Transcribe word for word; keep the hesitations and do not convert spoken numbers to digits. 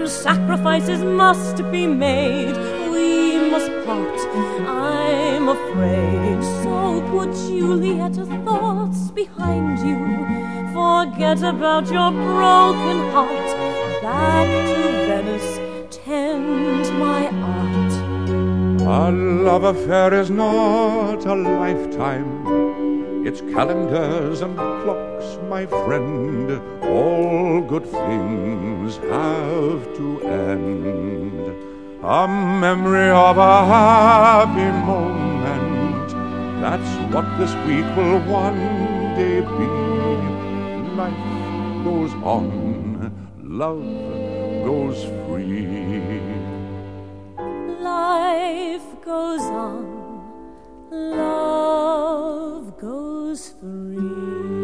sacrifices must be made. We must part, I'm afraid. So put Juliet thoughts behind you. Forget about your broken heart. Back to Venice, tend my art. A love affair is not a lifetime. It's calendars and clocks, my friend. All good things have to end. A memory of a happy moment, that's what this week will one day be. Life goes on, love goes free. Life goes on, love goes free.